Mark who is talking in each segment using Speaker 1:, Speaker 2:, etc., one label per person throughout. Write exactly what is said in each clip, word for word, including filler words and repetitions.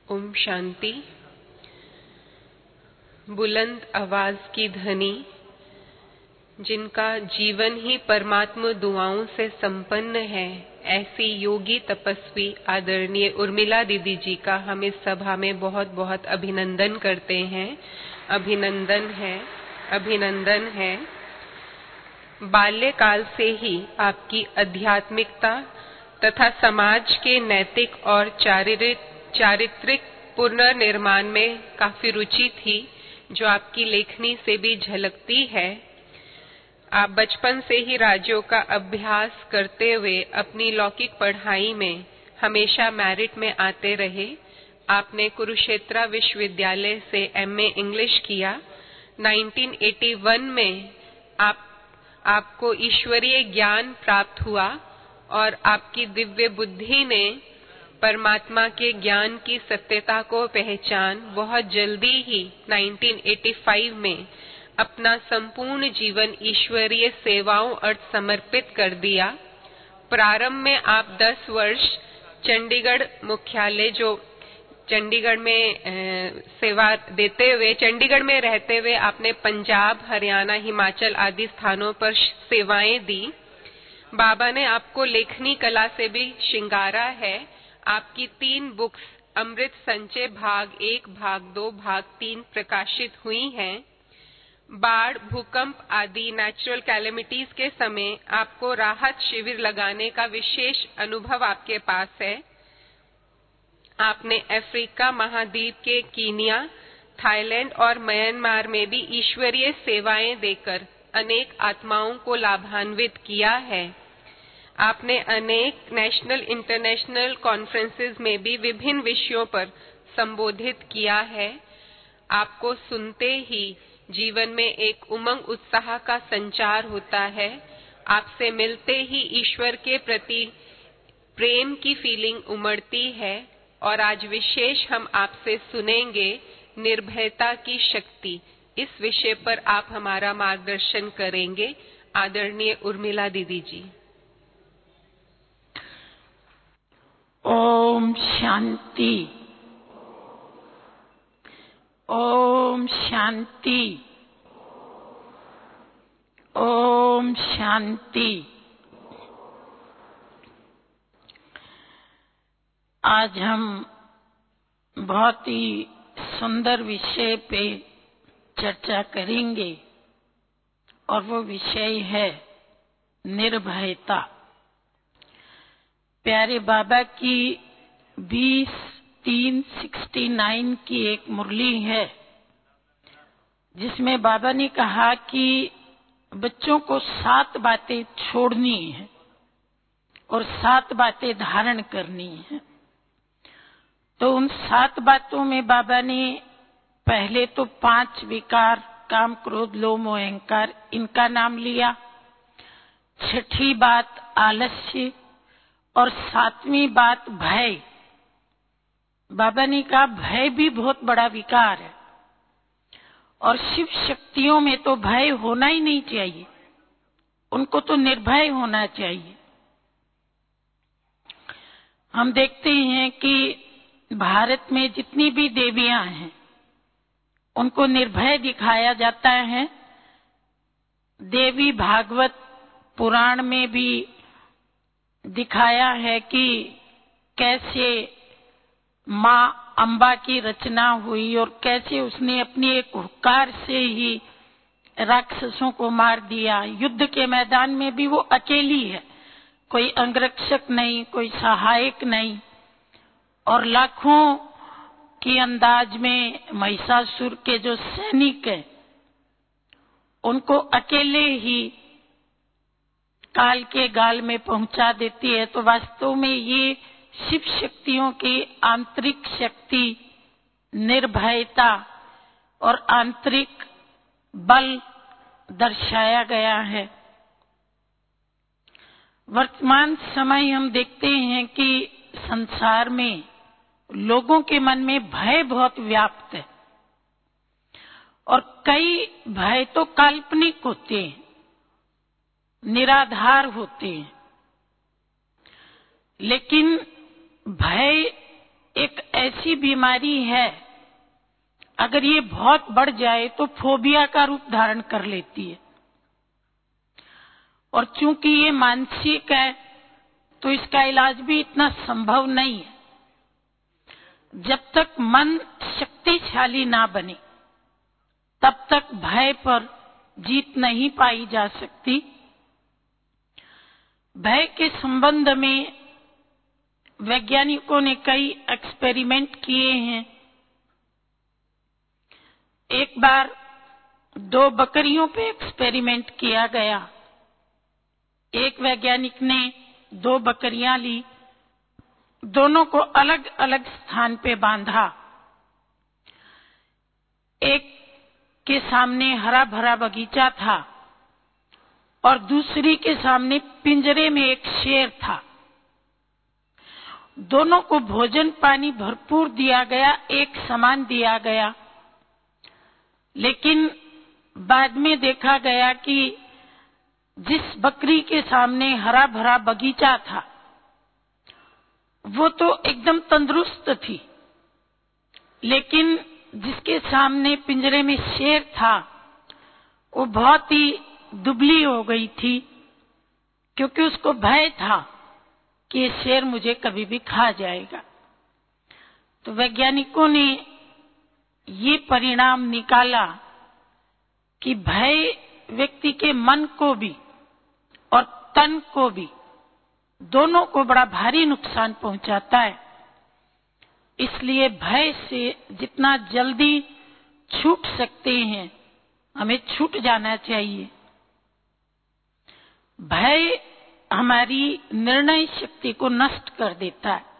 Speaker 1: ओम शांति। बुलंद आवाज की धनी, जिनका जीवन ही परमात्मा दुआओं से संपन्न है, ऐसी योगी तपस्वी आदरणीय उर्मिला दीदी जी का हम इस सभा में बहुत बहुत अभिनंदन करते हैं। अभिनंदन है, अभिनंदन है। बाल्यकाल से ही आपकी आध्यात्मिकता तथा समाज के नैतिक और चारित्रिक चारित्रिक पुनर्निर्माण में काफी रुचि थी, जो आपकी लेखनी से भी झलकती है। आप बचपन से ही राजयोग का अभ्यास करते हुए अपनी लौकिक पढ़ाई में हमेशा मेरिट में आते रहे। आपने कुरुक्षेत्र विश्वविद्यालय से एमए इंग्लिश किया। उन्नीस सौ इक्यासी में आप आपको ईश्वरीय ज्ञान प्राप्त हुआ और आपकी दिव्य बुद्धि ने परमात्मा के ज्ञान की सत्यता को पहचान बहुत जल्दी ही उन्नीस सौ पचासी में अपना संपूर्ण जीवन ईश्वरीय सेवाओं और समर्पित कर दिया। प्रारंभ में आप दस वर्ष चंडीगढ़ मुख्यालय, जो चंडीगढ़ में ए, सेवा देते हुए, चंडीगढ़ में रहते हुए आपने पंजाब, हरियाणा, हिमाचल आदि स्थानों पर सेवाएं दी। बाबा ने आपको लेखनी कला से भी श्रृंगारा है। आपकी तीन बुक्स अमृत संचय भाग एक, भाग दो, भाग तीन प्रकाशित हुई हैं। बाढ़, भूकंप आदि नेचुरल कैलेमिटीज के समय आपको राहत शिविर लगाने का विशेष अनुभव आपके पास है। आपने अफ्रीका महाद्वीप के कीनिया, थाईलैंड और म्यांमार में भी ईश्वरीय सेवाएं देकर अनेक आत्माओं को लाभान्वित किया है। आपने अनेक नेशनल इंटरनेशनल कॉन्फ्रेंसेस में भी विभिन्न विषयों पर संबोधित किया है। आपको सुनते ही जीवन में एक उमंग उत्साह का संचार होता है। आपसे मिलते ही ईश्वर के प्रति प्रेम की फीलिंग उमड़ती है। और आज विशेष हम आपसे सुनेंगे निर्भयता की शक्ति। इस विषय पर आप हमारा मार्गदर्शन करेंगे, आदरणीय उर्मिला दीदी जी।
Speaker 2: ओम शांति, ओम शांति, ओम शांति। आज हम बहुत ही सुंदर विषय पे चर्चा करेंगे और वो विषय है निर्भयता। प्यारे बाबा की बीस तीन सिक्सटी नाइन की एक मुरली है, जिसमें बाबा ने कहा कि बच्चों को सात बातें छोड़नी है और सात बातें धारण करनी है। तो उन सात बातों में बाबा ने पहले तो पांच विकार, काम, क्रोध, लोभ, मोह, अहंकार, इनका नाम लिया। छठी बात आलस्य और सातवीं बात भय। बाबा ने कहा भय भी बहुत बड़ा विकार है और शिव शक्तियों में तो भय होना ही नहीं चाहिए, उनको तो निर्भय होना चाहिए। हम देखते हैं कि भारत में जितनी भी देवियां हैं उनको निर्भय दिखाया जाता है। देवी भागवत पुराण में भी दिखाया है कि कैसे माँ अम्बा की रचना हुई और कैसे उसने अपनी एक हुक्कार से ही राक्षसों को मार दिया। युद्ध के मैदान में भी वो अकेली है, कोई अंगरक्षक नहीं, कोई सहायक नहीं, और लाखों की अंदाज में महिषासुर के जो सैनिक हैं उनको अकेले ही काल के गाल में पहुंचा देती है। तो वास्तव में ये शिव शक्तियों की आंतरिक शक्ति, निर्भयता और आंतरिक बल दर्शाया गया है। वर्तमान समय हम देखते हैं कि संसार में लोगों के मन में भय बहुत व्याप्त है और कई भय तो काल्पनिक होते हैं, निराधार होते हैं। लेकिन भय एक ऐसी बीमारी है, अगर ये बहुत बढ़ जाए तो फोबिया का रूप धारण कर लेती है। और चूंकि ये मानसिक है तो इसका इलाज भी इतना संभव नहीं है। जब तक मन शक्तिशाली ना बने तब तक भय पर जीत नहीं पाई जा सकती। भय के संबंध में वैज्ञानिकों ने कई एक्सपेरिमेंट किए हैं। एक बार दो बकरियों पे एक्सपेरिमेंट किया गया। एक वैज्ञानिक ने दो बकरियां ली, दोनों को अलग अलग स्थान पे बांधा। एक के सामने हरा भरा बगीचा था और दूसरी के सामने पिंजरे में एक शेर था। दोनों को भोजन पानी भरपूर दिया गया, एक समान दिया गया। लेकिन बाद में देखा गया कि जिस बकरी के सामने हरा भरा बगीचा था वो तो एकदम तंदुरुस्त थी, लेकिन जिसके सामने पिंजरे में शेर था वो बहुत ही दुबली हो गई थी, क्योंकि उसको भय था कि ये शेर मुझे कभी भी खा जाएगा। तो वैज्ञानिकों ने ये परिणाम निकाला कि भय व्यक्ति के मन को भी और तन को भी, दोनों को बड़ा भारी नुकसान पहुंचाता है। इसलिए भय से जितना जल्दी छूट सकते हैं हमें छूट जाना चाहिए। भय हमारी निर्णय शक्ति को नष्ट कर देता है,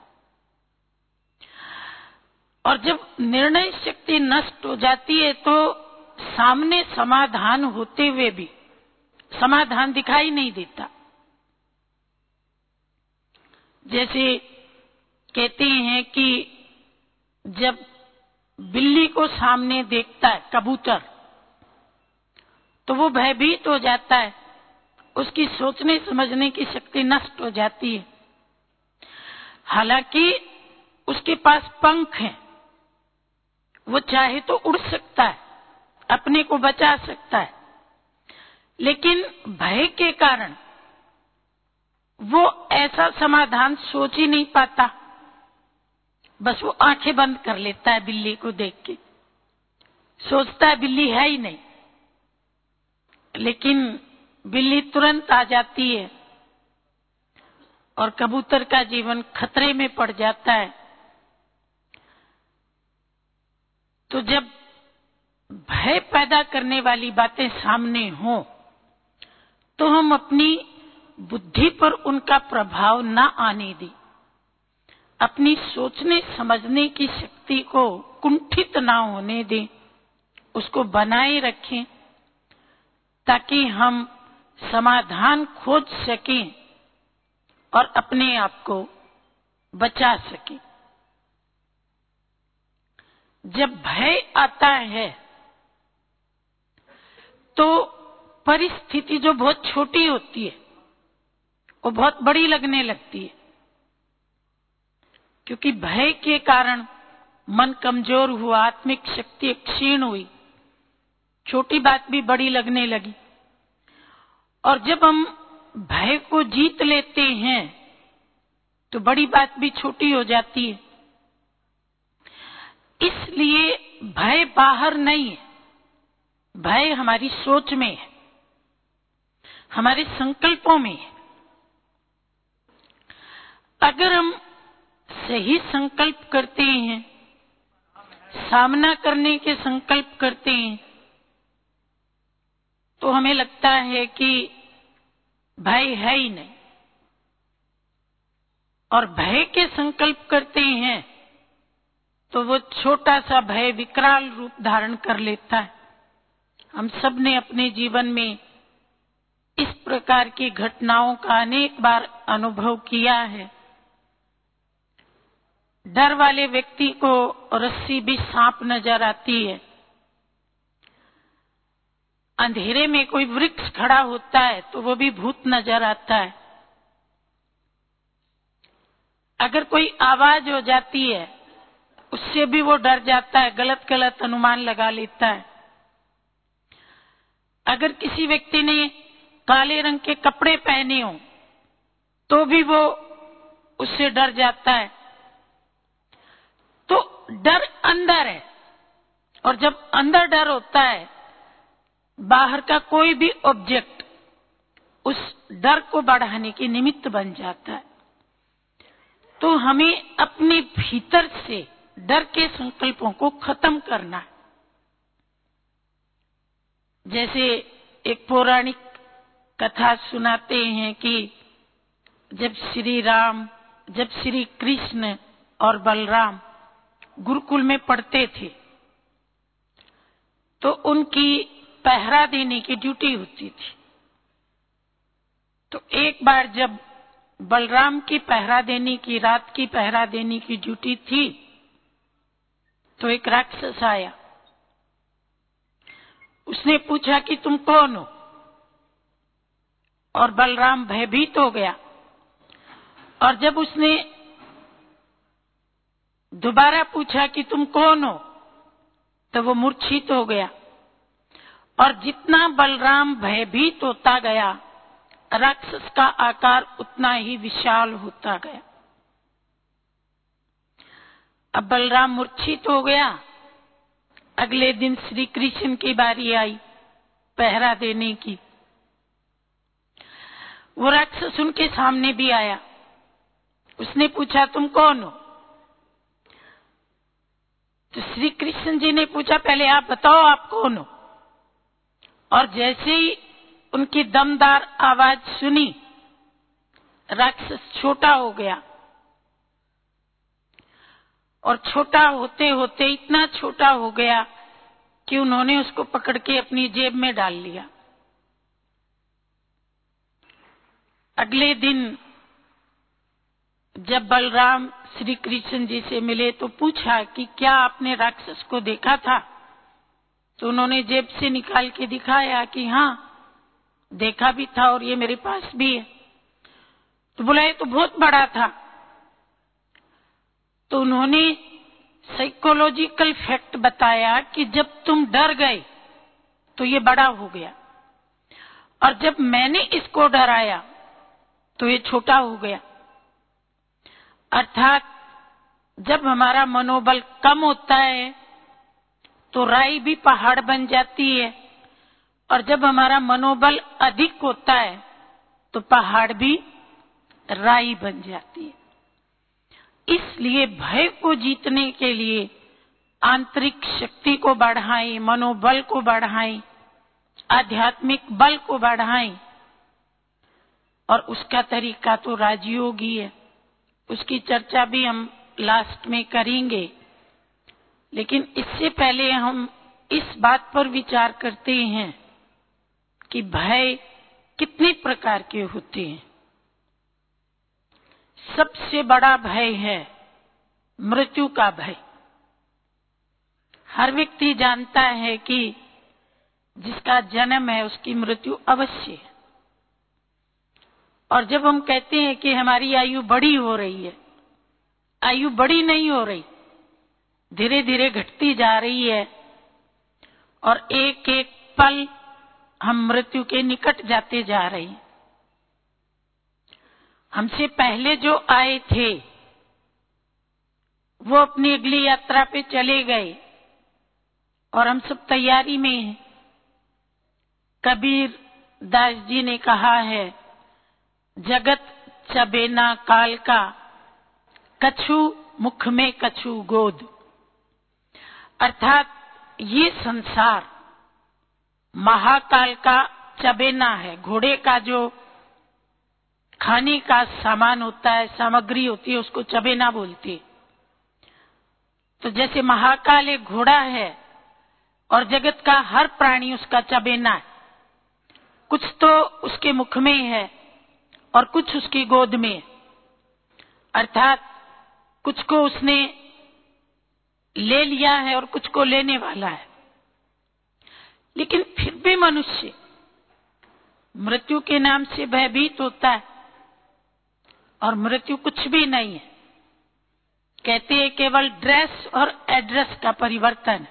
Speaker 2: और जब निर्णय शक्ति नष्ट हो जाती है तो सामने समाधान होते हुए भी समाधान दिखाई नहीं देता। जैसे कहते हैं कि जब बिल्ली को सामने देखता है कबूतर तो वो भयभीत हो जाता है, उसकी सोचने समझने की शक्ति नष्ट हो जाती है। हालांकि उसके पास पंख हैं, वो चाहे तो उड़ सकता है, अपने को बचा सकता है, लेकिन भय के कारण वो ऐसा समाधान सोच ही नहीं पाता। बस वो आंखें बंद कर लेता है बिल्ली को देख के, सोचता है बिल्ली है ही नहीं, लेकिन बिल्ली तुरंत आ जाती है और कबूतर का जीवन खतरे में पड़ जाता है। तो जब भय पैदा करने वाली बातें सामने हो तो हम अपनी बुद्धि पर उनका प्रभाव न आने दें, अपनी सोचने समझने की शक्ति को कुंठित ना होने दें, उसको बनाए रखें ताकि हम समाधान खोज सकें और अपने आप को बचा सकें। जब भय आता है तो परिस्थिति जो बहुत छोटी होती है वो बहुत बड़ी लगने लगती है, क्योंकि भय के कारण मन कमजोर हुआ, आत्मिक शक्ति क्षीण हुई, छोटी बात भी बड़ी लगने लगी। और जब हम भय को जीत लेते हैं तो बड़ी बात भी छोटी हो जाती है। इसलिए भय बाहर नहीं है, भय हमारी सोच में है, हमारे संकल्पों में है। अगर हम सही संकल्प करते हैं, सामना करने के संकल्प करते हैं, तो हमें लगता है कि भय है ही नहीं। और भय के संकल्प करते हैं तो वो छोटा सा भय विकराल रूप धारण कर लेता है। हम सब ने अपने जीवन में इस प्रकार की घटनाओं का अनेक बार अनुभव किया है। डर वाले व्यक्ति को रस्सी भी सांप नजर आती है, अंधेरे में कोई वृक्ष खड़ा होता है तो वो भी भूत नजर आता है। अगर कोई आवाज हो जाती है उससे भी वो डर जाता है, गलत गलत अनुमान लगा लेता है। अगर किसी व्यक्ति ने काले रंग के कपड़े पहने हो तो भी वो उससे डर जाता है। तो डर अंदर है, और जब अंदर डर होता है, बाहर का कोई भी ऑब्जेक्ट उस डर को बढ़ाने के निमित्त बन जाता है। तो हमें अपने भीतर से डर के संकल्पों को खत्म करना है। जैसे एक पौराणिक कथा सुनाते हैं कि जब श्री राम, जब श्री कृष्ण और बलराम गुरुकुल में पढ़ते थे तो उनकी पहरा देने की ड्यूटी होती थी। तो एक बार जब बलराम की पहरा देने की, रात की पहरा देने की ड्यूटी थी, तो एक राक्षस आया। उसने पूछा कि तुम कौन हो? और बलराम भयभीत हो गया। और जब उसने दोबारा पूछा कि तुम कौन हो, तो वो मूर्छित हो गया। और जितना बलराम भयभीत होता गया, राक्षस का आकार उतना ही विशाल होता गया। अब बलराम मूर्छित हो गया। अगले दिन श्री कृष्ण की बारी आई पहरा देने की। वो राक्षस उनके सामने भी आया। उसने पूछा तुम कौन हो? तो श्री कृष्ण जी ने पूछा पहले आप बताओ आप कौन हो? और जैसे ही उनकी दमदार आवाज सुनी, राक्षस छोटा हो गया। और छोटा होते होते इतना छोटा हो गया कि उन्होंने उसको पकड़ के अपनी जेब में डाल लिया। अगले दिन जब बलराम श्री कृष्ण जी से मिले तो पूछा कि क्या आपने राक्षस को देखा था? तो उन्होंने जेब से निकाल के दिखाया कि हाँ, देखा भी था और ये मेरे पास भी है। तो बोला ये तो बहुत बड़ा था। तो उन्होंने साइकोलॉजिकल फैक्ट बताया कि जब तुम डर गए तो ये बड़ा हो गया, और जब मैंने इसको डराया तो ये छोटा हो गया। अर्थात जब हमारा मनोबल कम होता है तो राई भी पहाड़ बन जाती है, और जब हमारा मनोबल अधिक होता है तो पहाड़ भी राई बन जाती है। इसलिए भय को जीतने के लिए आंतरिक शक्ति को बढ़ाएं, मनोबल को बढ़ाएं, आध्यात्मिक बल को बढ़ाएं। और उसका तरीका तो राजयोग ही है। उसकी चर्चा भी हम लास्ट में करेंगे। लेकिन इससे पहले हम इस बात पर विचार करते हैं कि भय कितने प्रकार के होते हैं। सबसे बड़ा भय है मृत्यु का भय। हर व्यक्ति जानता है कि जिसका जन्म है उसकी मृत्यु अवश्य है। और जब हम कहते हैं कि हमारी आयु बड़ी हो रही है, आयु बड़ी नहीं हो रही, धीरे धीरे घटती जा रही है। और एक एक पल हम मृत्यु के निकट जाते जा रहे हैं। हमसे पहले जो आए थे वो अपनी अगली यात्रा पे चले गए और हम सब तैयारी में हैं। कबीर दास जी ने कहा है, जगत चबेना काल का, कछु मुख में कछु गोद। अर्थात ये संसार महाकाल का चबेना है। घोड़े का जो खाने का सामान होता है, सामग्री होती है, उसको चबेना बोलते हैं। तो जैसे महाकाल एक घोड़ा है और जगत का हर प्राणी उसका चबेना है। कुछ तो उसके मुख में है और कुछ उसकी गोद में है। अर्थात कुछ को उसने ले लिया है और कुछ को लेने वाला है। लेकिन फिर भी मनुष्य मृत्यु के नाम से भयभीत होता है, और मृत्यु कुछ भी नहीं है। कहते हैं केवल ड्रेस और एड्रेस का परिवर्तन।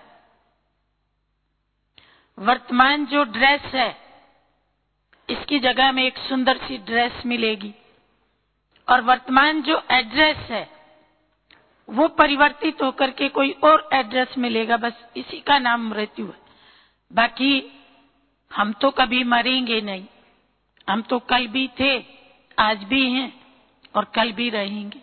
Speaker 2: वर्तमान जो ड्रेस है, इसकी जगह में एक सुंदर सी ड्रेस मिलेगी, और वर्तमान जो एड्रेस है वो परिवर्तित होकर के कोई और एड्रेस मिलेगा। बस इसी का नाम मृत्यु है। बाकी हम तो कभी मरेंगे नहीं। हम तो कल भी थे, आज भी हैं और कल भी रहेंगे।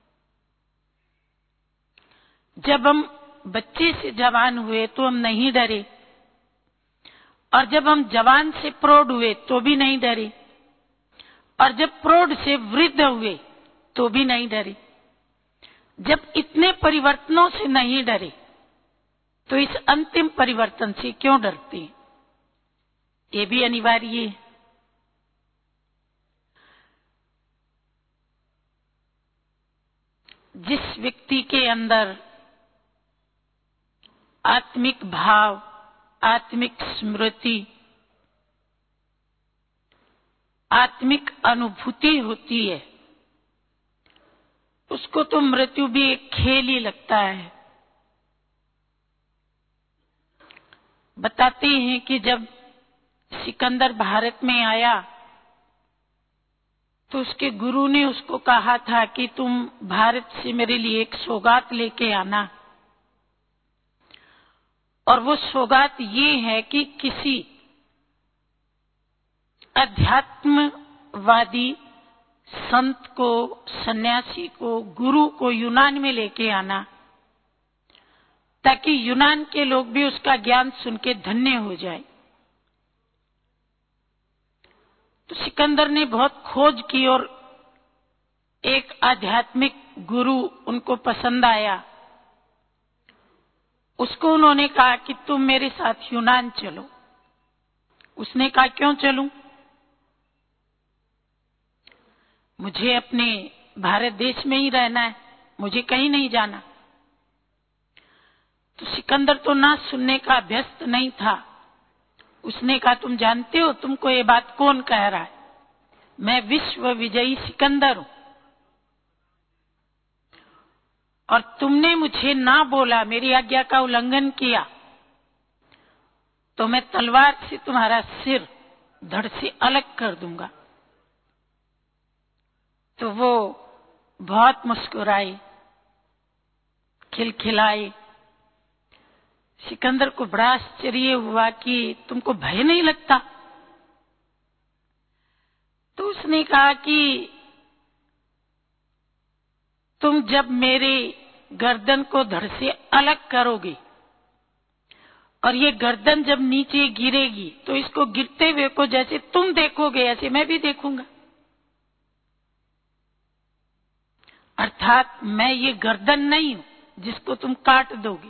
Speaker 2: जब हम बच्चे से जवान हुए तो हम नहीं डरे, और जब हम जवान से प्रौढ़ हुए तो भी नहीं डरे, और जब प्रौढ़ से वृद्ध हुए तो भी नहीं डरे। जब इतने परिवर्तनों से नहीं डरे तो इस अंतिम परिवर्तन से क्यों डरते हैं? ये भी अनिवार्य है। जिस व्यक्ति के अंदर आत्मिक भाव, आत्मिक स्मृति, आत्मिक अनुभूति होती है, उसको तो मृत्यु भी एक खेल ही लगता है। बताते हैं कि जब सिकंदर भारत में आया तो उसके गुरु ने उसको कहा था कि तुम भारत से मेरे लिए एक सौगात लेके आना, और वो सौगात ये है कि किसी अध्यात्मवादी संत को, सन्यासी को, गुरु को यूनान में लेके आना, ताकि यूनान के लोग भी उसका ज्ञान सुन के धन्य हो जाए। तो सिकंदर ने बहुत खोज की और एक आध्यात्मिक गुरु उनको पसंद आया। उसको उन्होंने कहा कि तुम मेरे साथ यूनान चलो। उसने कहा क्यों चलूं? मुझे अपने भारत देश में ही रहना है, मुझे कहीं नहीं जाना। तो सिकंदर तो ना सुनने का अभ्यस्त नहीं था। उसने कहा तुम जानते हो तुमको ये बात कौन कह रहा है? मैं विश्व विजयी सिकंदर हूं, और तुमने मुझे ना बोला, मेरी आज्ञा का उल्लंघन किया, तो मैं तलवार से तुम्हारा सिर धड़ से अलग कर दूंगा। तो वो बहुत मुस्कुराए, खिलखिलाए। सिकंदर को बड़ा आश्चर्य हुआ कि तुमको भय नहीं लगता? तो उसने कहा कि तुम जब मेरे गर्दन को धड़ से अलग करोगे और ये गर्दन जब नीचे गिरेगी तो इसको गिरते हुए को जैसे तुम देखोगे ऐसे मैं भी देखूंगा। अर्थात मैं ये गर्दन नहीं हूं जिसको तुम काट दोगे।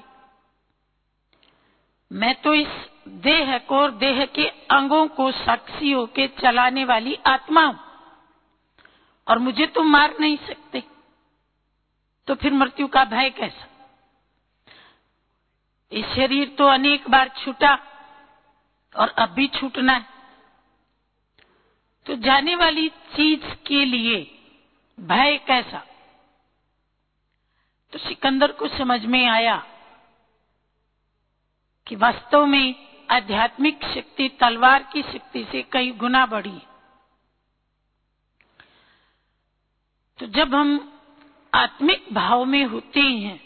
Speaker 2: मैं तो इस देह को और देह के अंगों को साक्षी होके चलाने वाली आत्मा हूं, और मुझे तुम मार नहीं सकते। तो फिर मृत्यु का भय कैसा? ये शरीर तो अनेक बार छूटा और अब भी छूटना है। तो जाने वाली चीज के लिए भय कैसा? तो सिकंदर को समझ में आया कि वास्तव में आध्यात्मिक शक्ति तलवार की शक्ति से कई गुना बड़ी। तो जब हम आत्मिक भाव में होते हैं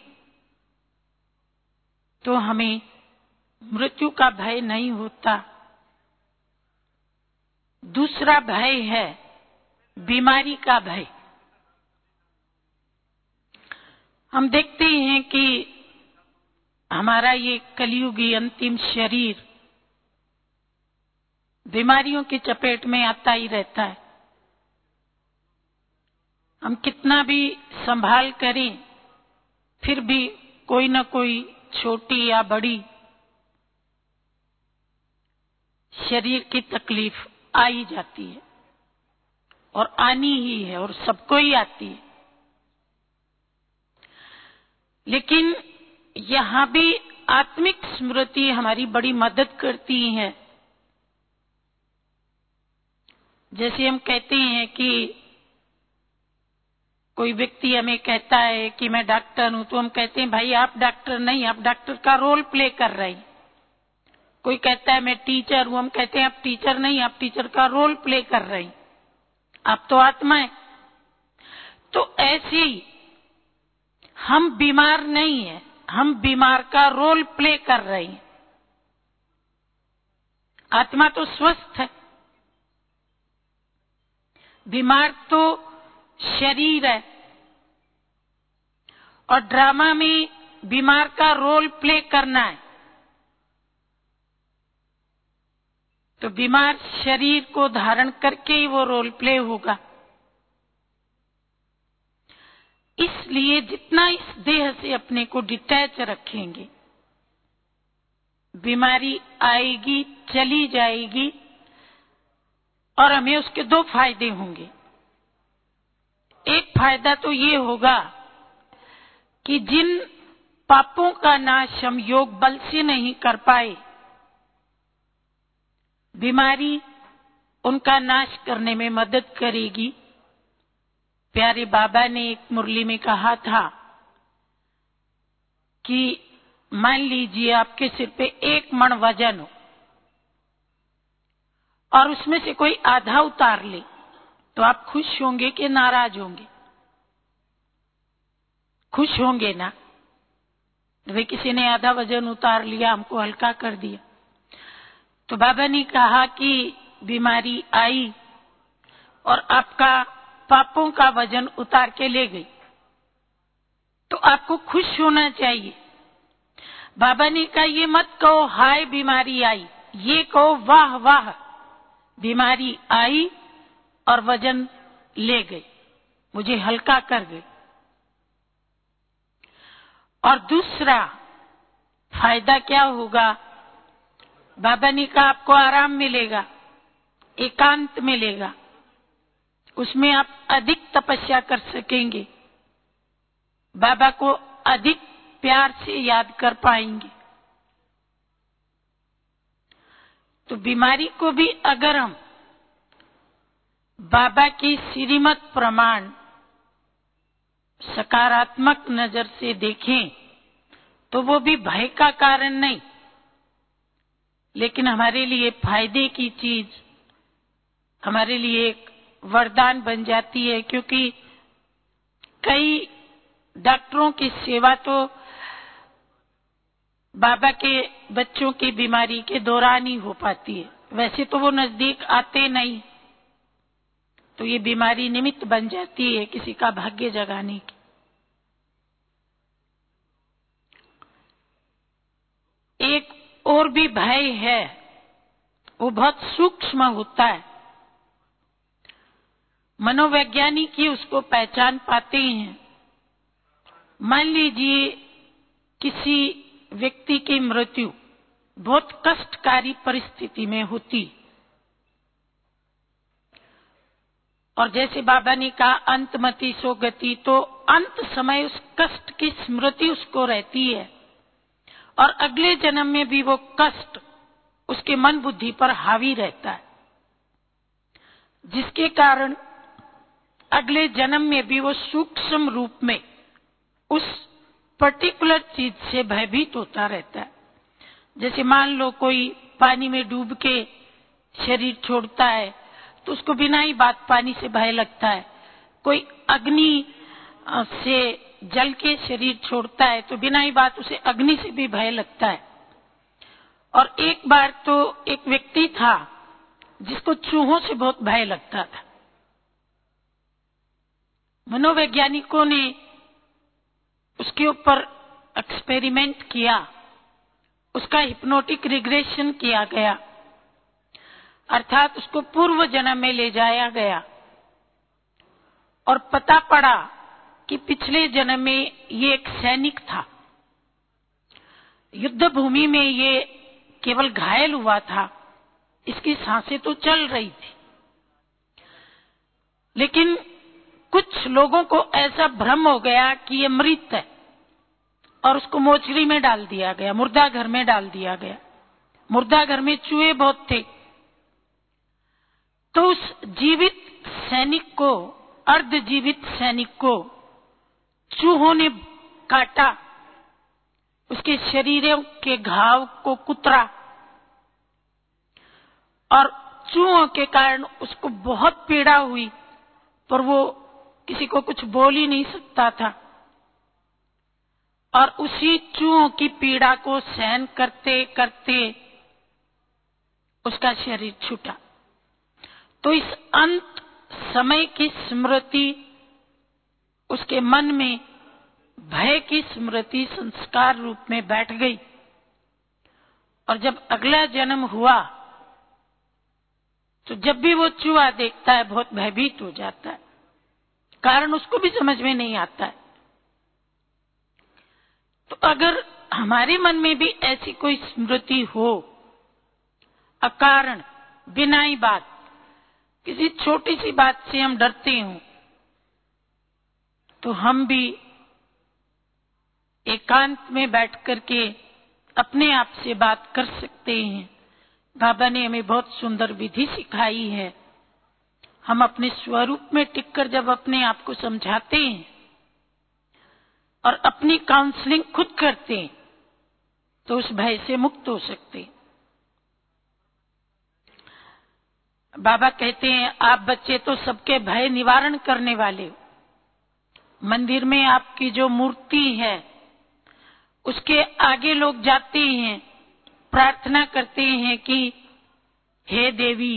Speaker 2: तो हमें मृत्यु का भय नहीं होता। दूसरा भय है बीमारी का भय। हम देखते हैं कि हमारा ये कलियुगी अंतिम शरीर बीमारियों की चपेट में आता ही रहता है। हम कितना भी संभाल करें फिर भी कोई न कोई छोटी या बड़ी शरीर की तकलीफ आ ही जाती है, और आनी ही है, और सबको ही आती है। लेकिन यहां भी आत्मिक स्मृति हमारी बड़ी मदद करती है। जैसे हम कहते हैं कि कोई व्यक्ति हमें कहता है कि मैं डॉक्टर हूं, तो हम कहते हैं भाई आप डॉक्टर नहीं, आप डॉक्टर का रोल प्ले कर रहे हैं। कोई कहता है मैं टीचर हूं, हम कहते हैं आप टीचर नहीं, आप टीचर का रोल प्ले कर रहे हैं, आप तो आत्मा है। तो ऐसे ही हम बीमार नहीं है, हम बीमार का रोल प्ले कर रहे हैं। आत्मा तो स्वस्थ है, बीमार तो शरीर है। और ड्रामा में बीमार का रोल प्ले करना है, तो बीमार शरीर को धारण करके ही वो रोल प्ले होगा। इसलिए जितना इस देह से अपने को डिटैच रखेंगे, बीमारी आएगी चली जाएगी, और हमें उसके दो फायदे होंगे। एक फायदा तो ये होगा कि जिन पापों का नाश हम योग बल से नहीं कर पाए, बीमारी उनका नाश करने में मदद करेगी। प्यारे बाबा ने एक मुरली में कहा था कि मान लीजिए आपके सिर पे एक मण वजन हो और उसमें से कोई आधा उतार ले, तो आप खुश होंगे कि नाराज होंगे? खुश होंगे ना। वे किसी ने आधा वजन उतार लिया, हमको हल्का कर दिया। तो बाबा ने कहा कि बीमारी आई और आपका पापों का वजन उतार के ले गई, तो आपको खुश होना चाहिए। बाबा ने कहा ये मत कहो हाय बीमारी आई, ये कहो वाह वाह बीमारी आई और वजन ले गई, मुझे हल्का कर गई। और दूसरा फायदा क्या होगा? बाबा ने कहा आपको आराम मिलेगा, एकांत मिलेगा, उसमें आप अधिक तपस्या कर सकेंगे, बाबा को अधिक प्यार से याद कर पाएंगे। तो बीमारी को भी अगर हम बाबा की श्रीमत प्रमाण सकारात्मक नजर से देखें, तो वो भी भय का कारण नहीं, लेकिन हमारे लिए फायदे की चीज, हमारे लिए एक वरदान बन जाती है। क्योंकि कई डॉक्टरों की सेवा तो बाबा के बच्चों की बीमारी के दौरान ही हो पाती है, वैसे तो वो नजदीक आते नहीं। तो ये बीमारी निमित्त बन जाती है किसी का भाग्य जगाने की। एक और भी भय है, वो बहुत सूक्ष्म होता है, मनोवैज्ञानिक ही उसको पहचान पाते हैं। मान लीजिए किसी व्यक्ति की मृत्यु बहुत कष्टकारी परिस्थिति में होती, और जैसे बाबा ने कहा अंतमति सो गति, तो अंत समय उस कष्ट की स्मृति उसको रहती है, और अगले जन्म में भी वो कष्ट उसके मन बुद्धि पर हावी रहता है, जिसके कारण अगले जन्म में भी वो सूक्ष्म रूप में उस पर्टिकुलर चीज से भयभीत होता रहता है। जैसे मान लो कोई पानी में डूब के शरीर छोड़ता है, तो उसको बिना ही बात पानी से भय लगता है। कोई अग्नि से जल के शरीर छोड़ता है, तो बिना ही बात उसे अग्नि से भी भय लगता है। और एक बार तो एक व्यक्ति था जिसको चूहों से बहुत भय लगता था। मनोवैज्ञानिकों ने उसके ऊपर एक्सपेरिमेंट किया, उसका हिप्नोटिक रिग्रेशन किया गया, अर्थात उसको पूर्व जन्म में ले जाया गया, और पता पड़ा कि पिछले जन्म में ये एक सैनिक था, युद्ध भूमि में ये केवल घायल हुआ था, इसकी सांसें तो चल रही थी। लेकिन कुछ लोगों को ऐसा भ्रम हो गया कि ये मृत है, और उसको मोचरी में डाल दिया गया, मुर्दा घर में डाल दिया गया। मुर्दा घर में चूहे बहुत थे, तो उस जीवित सैनिक को अर्धजीवित सैनिक को चूहों ने काटा, उसके शरीरों के घाव को कुतरा और चूहों के कारण उसको बहुत पीड़ा हुई, पर वो किसी को कुछ बोल ही नहीं सकता था। और उसी चूहों की पीड़ा को सहन करते करते उसका शरीर छूटा। तो इस अंत समय की स्मृति उसके मन में भय की स्मृति संस्कार रूप में बैठ गई। और जब अगला जन्म हुआ तो जब भी वो चूहा देखता है बहुत भयभीत हो जाता है, कारण उसको भी समझ में नहीं आता है। तो अगर हमारे मन में भी ऐसी कोई स्मृति हो, अकारण बिना ही बात, किसी छोटी सी बात से हम डरते हों, तो हम भी एकांत में बैठ करके अपने आप से बात कर सकते हैं। बाबा ने हमें बहुत सुंदर विधि सिखाई है। हम अपने स्वरूप में टिककर जब अपने आप को समझाते हैं और अपनी काउंसलिंग खुद करते हैं, तो उस भय से मुक्त हो सकते हैं। बाबा कहते हैं, आप बच्चे तो सबके भय निवारण करने वाले हो। मंदिर में आपकी जो मूर्ति है उसके आगे लोग जाते हैं, प्रार्थना करते हैं कि हे देवी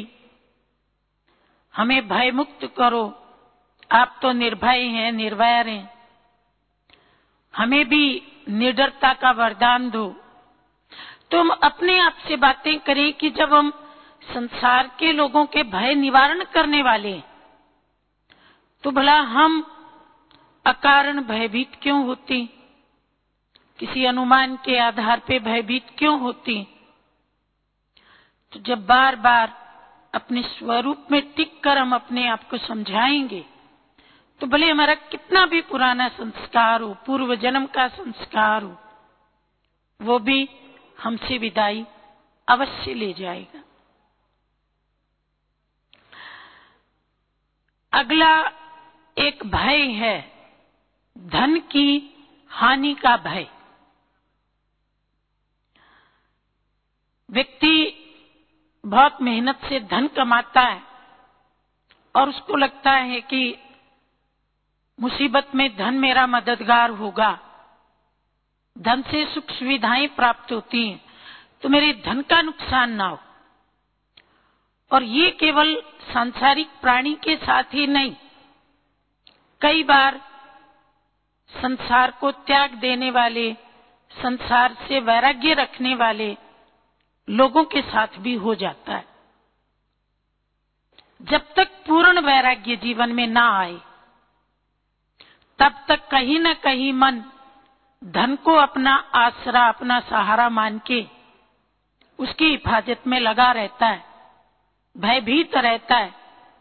Speaker 2: हमें भय मुक्त करो, आप तो निर्भय हैं, निर्वैर हैं, हमें भी निडरता का वरदान दो। तो हम अपने आप से बातें करें कि जब हम संसार के लोगों के भय निवारण करने वाले हैं, तो भला हम अकारण भयभीत क्यों होते, किसी अनुमान के आधार पे भयभीत क्यों होते? तो जब बार बार अपने स्वरूप में टिक कर हम अपने आप को समझाएंगे, तो भले हमारा कितना भी पुराना संस्कार हो, पूर्व जन्म का संस्कार हो, वो भी हमसे विदाई अवश्य ले जाएगा। अगला एक भय है धन की हानि का भय। व्यक्ति बहुत मेहनत से धन कमाता है और उसको लगता है कि मुसीबत में धन मेरा मददगार होगा, धन से सुख सुविधाएं प्राप्त होती हैं, तो मेरे धन का नुकसान ना हो। और ये केवल सांसारिक प्राणी के साथ ही नहीं, कई बार संसार को त्याग देने वाले, संसार से वैराग्य रखने वाले लोगों के साथ भी हो जाता है। जब तक पूर्ण वैराग्य जीवन में ना आए, तब तक कहीं न कहीं मन धन को अपना आसरा, अपना सहारा मान के उसकी हिफाजत में लगा रहता है, भयभीत रहता है।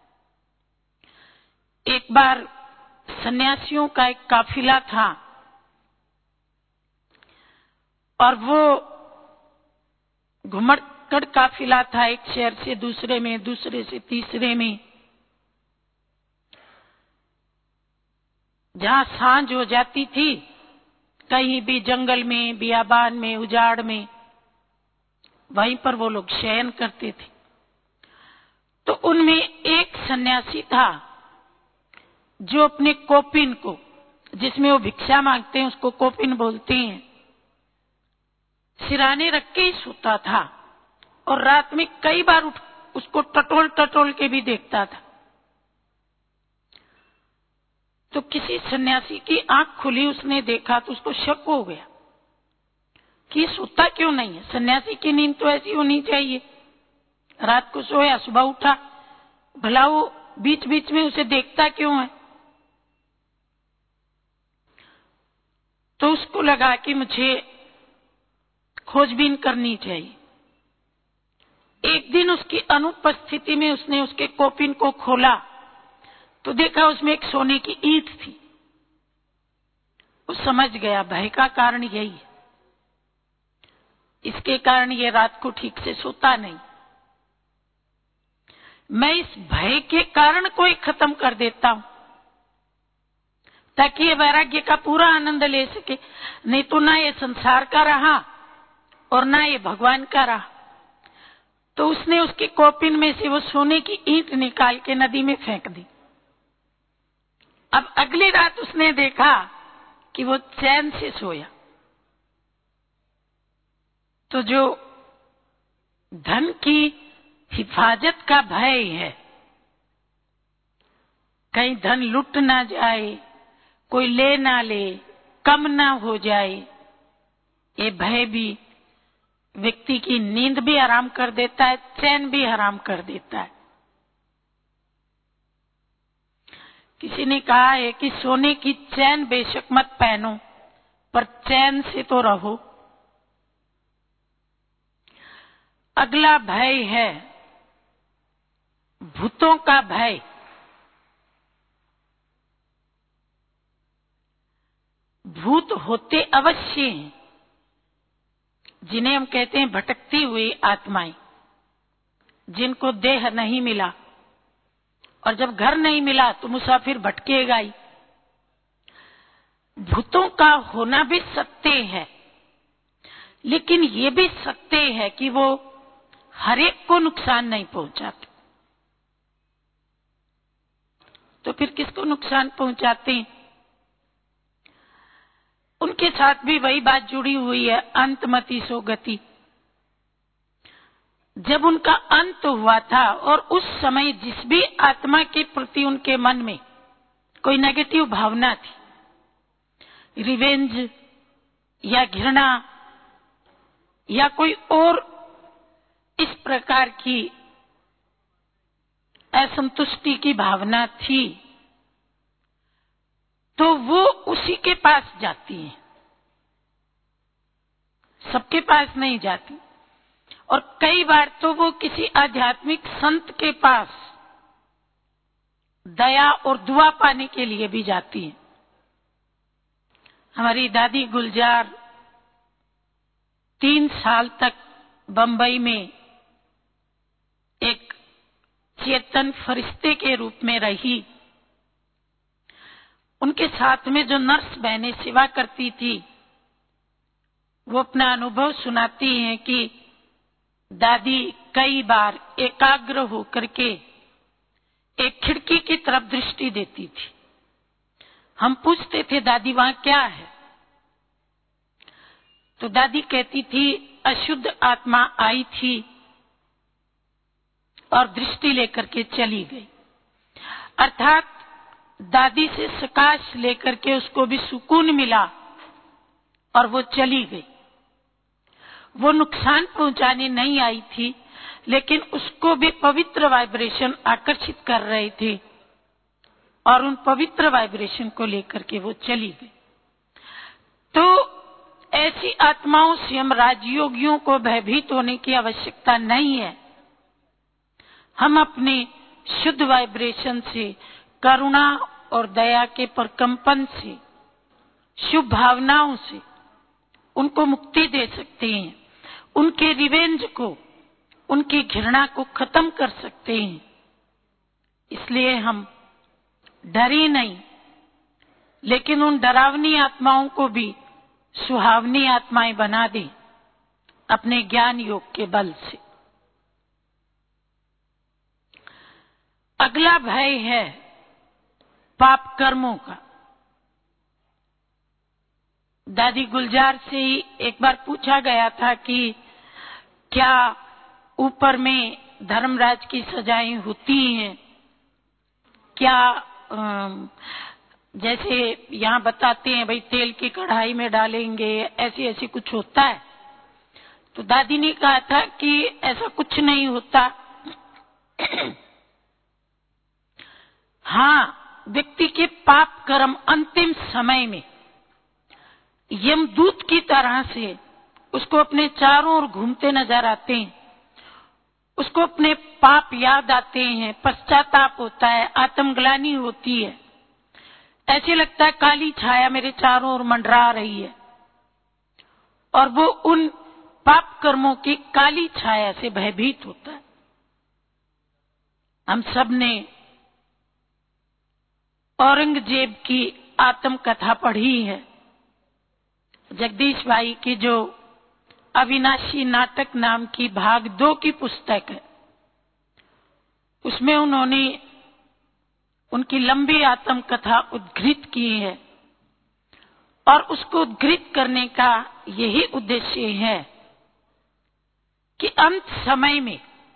Speaker 2: एक बार सन्यासियों का एक काफिला था और वो घुमड़कड़ काफिला था, एक शहर से दूसरे में, दूसरे से तीसरे में। जहां सांझ हो जाती थी, कहीं भी जंगल में, बियाबान में, उजाड़ में, वहीं पर वो लोग शयन करते थे। तो उनमें एक सन्यासी था जो अपने कोपिन को, जिसमें वो भिक्षा मांगते हैं उसको कोपिन बोलते हैं, सिराने रख के ही सोता था और रात में कई बार उठ उसको टटोल टटोल के भी देखता था। तो किसी सन्यासी की आंख खुली, उसने देखा तो उसको शक हो गया कि सोता क्यों नहीं है। सन्यासी की नींद तो ऐसी होनी चाहिए, रात को सोया सुबह उठा, भला वो बीच बीच में उसे देखता क्यों है। तो उसको लगा कि मुझे खोजबीन करनी चाहिए। एक दिन उसकी अनुपस्थिति में उसने उसके कोपिन को खोला तो देखा उसमें एक सोने की ईंट थी। वो समझ गया भय का कारण यही है, इसके कारण ये रात को ठीक से सोता नहीं। मैं इस भय के कारण को ही खत्म कर देता हूं, ताकि ये वैराग्य का पूरा आनंद ले सके। नहीं तो ना ये संसार का रहा और ना ये भगवान का रहा। तो उसने उसकी कॉपिन में से वो सोने की ईंट निकाल के नदी में फेंक दी। अब अगली रात उसने देखा कि वो चैन से सोया। तो जो धन की हिफाजत का भय है, कहीं धन लुट ना जाए, कोई ले ना ले, कम ना हो जाए, ये भय भी व्यक्ति की नींद भी हराम कर देता है, चैन भी हराम कर देता है। किसी ने कहा है कि सोने की चैन बेशक मत पहनो, पर चैन से तो रहो। अगला भय है भूतों का भय। भूत होते अवश्य हैं, जिन्हें हम कहते हैं भटकती हुई आत्माएं, जिनको देह नहीं मिला, और जब घर नहीं मिला तो मुसाफिर भटकेगा ही। भूतों का होना भी सत्य है, लेकिन ये भी सत्य है कि वो हर एक को नुकसान नहीं पहुंचाते। तो फिर किसको नुकसान पहुंचाते हैं? उनके साथ भी वही बात जुड़ी हुई है, अंतमति सो गति। जब उनका अंत हुआ था और उस समय जिस भी आत्मा के प्रति उनके मन में कोई नेगेटिव भावना थी, रिवेंज या घृणा या कोई और इस प्रकार की असंतुष्टि की भावना थी, तो वो उसी के पास जाती है, सबके पास नहीं जाती। और कई बार तो वो किसी आध्यात्मिक संत के पास दया और दुआ पाने के लिए भी जाती है। हमारी दादी गुलजार तीन साल तक बंबई में एक चेतन फरिश्ते के रूप में रही। उनके साथ में जो नर्स बहनें सेवा करती थी, वो अपना अनुभव सुनाती हैं कि दादी कई बार एकाग्र होकर के एक खिड़की की तरफ दृष्टि देती थी। हम पूछते थे, दादी वहां क्या है? तो दादी कहती थी, अशुद्ध आत्मा आई थी और दृष्टि लेकर के चली गई। अर्थात दादी से सकाश लेकर के उसको भी सुकून मिला और वो चली गई। वो नुकसान पहुंचाने नहीं आई थी, लेकिन उसको भी पवित्र वाइब्रेशन आकर्षित कर रहे थे और उन पवित्र वाइब्रेशन को लेकर के वो चली गई। तो ऐसी आत्माओं से हम राजयोगियों को भयभीत होने की आवश्यकता नहीं है। हम अपने शुद्ध वाइब्रेशन से, करुणा और दया के प्रकंपन से, शुभ भावनाओं से उनको मुक्ति दे सकते हैं। उनके रिवेंज को, उनकी घृणा को खत्म कर सकते हैं। इसलिए हम डरे नहीं, लेकिन उन डरावनी आत्माओं को भी सुहावनी आत्माएं बना दें अपने ज्ञान योग के बल से। अगला भय है पाप कर्मों का। दादी गुलजार से ही एक बार पूछा गया था कि क्या ऊपर में धर्मराज की सजाएं होती हैं? क्या जैसे यहाँ बताते हैं भाई तेल की कढ़ाई में डालेंगे, ऐसी ऐसी कुछ होता है? तो दादी ने कहा था कि ऐसा कुछ नहीं होता। हाँ, व्यक्ति के पाप कर्म अंतिम समय में यमदूत की तरह से उसको अपने चारों ओर घूमते नजर आते हैं। उसको अपने पाप याद आते हैं, पश्चाताप होता है, आत्मग्लानि होती है। ऐसे लगता है काली छाया मेरे चारों ओर मंडरा रही है, और वो उन पाप कर्मों की काली छाया से भयभीत होता है। हम सब ने औरंगजेब की आत्मकथा पढ़ी है, जगदीश भाई की जो अविनाशी नाटक नाम की भाग दो की पुस्तक है, उसमें उन्होंने उनकी लंबी आत्मकथा उद्धृत की है और उसको उद्धृत करने का यही उद्देश्य है कि अंत समय में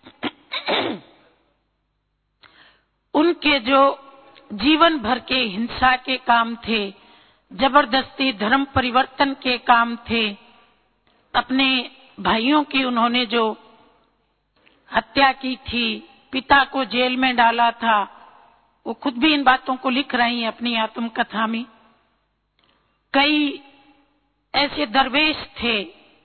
Speaker 2: उनके जो जीवन भर के हिंसा के काम थे, जबरदस्ती धर्म परिवर्तन के काम थे, अपने भाइयों की उन्होंने जो हत्या की थी, पिता को जेल में डाला था, वो खुद भी इन बातों को लिख रही हैं अपनी आत्मकथा में। कई ऐसे दरवेश थे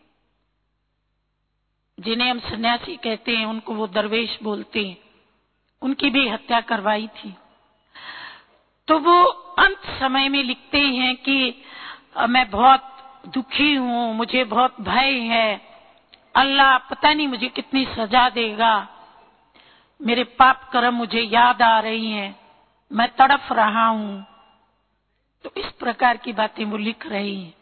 Speaker 2: जिन्हें हम सन्यासी कहते हैं, उनको वो दरवेश बोलते हैं, उनकी भी हत्या करवाई थी। तो वो अंत समय में लिखते हैं कि मैं बहुत दुखी हूं, मुझे बहुत भय है, अल्लाह पता नहीं मुझे कितनी सजा देगा, मेरे पाप कर्म मुझे याद आ रही हैं, मैं तड़फ रहा हूं। तो इस प्रकार की बातें वो लिख रही हैं।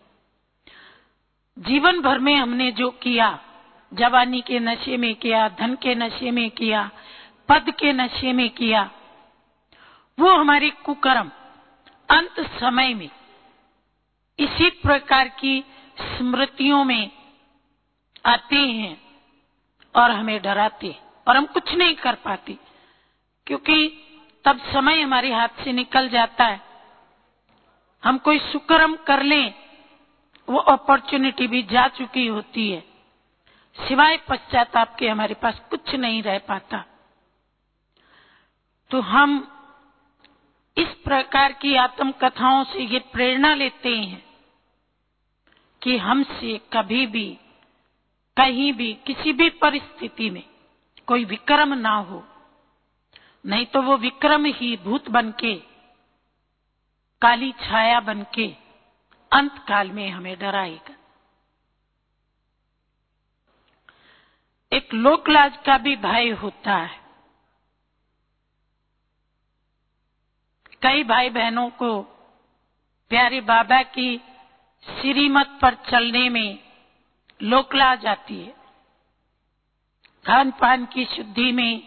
Speaker 2: जीवन भर में हमने जो किया, जवानी के नशे में किया, धन के नशे में किया, पद के नशे में किया, वो हमारे कुकर्म अंत समय में इसी प्रकार की स्मृतियों में आते हैं और हमें डराते, और हम कुछ नहीं कर पाते, क्योंकि तब समय हमारे हाथ से निकल जाता है। हम कोई सुकर्म कर लें, वो अपॉर्चुनिटी भी जा चुकी होती है, सिवाय पश्चाताप के हमारे पास कुछ नहीं रह पाता। तो हम इस प्रकार की आत्मकथाओं से ये प्रेरणा लेते हैं कि हमसे कभी भी, कहीं भी, किसी भी परिस्थिति में कोई विक्रम ना हो, नहीं तो वो विक्रम ही भूत बनके, काली छाया बनके अंत काल में हमें डराएगा। एक लोकलाज का भी भय होता है। कई भाई बहनों को प्यारे बाबा की श्रीमत पर चलने में लोकलाज आती है, खान पान की शुद्धि में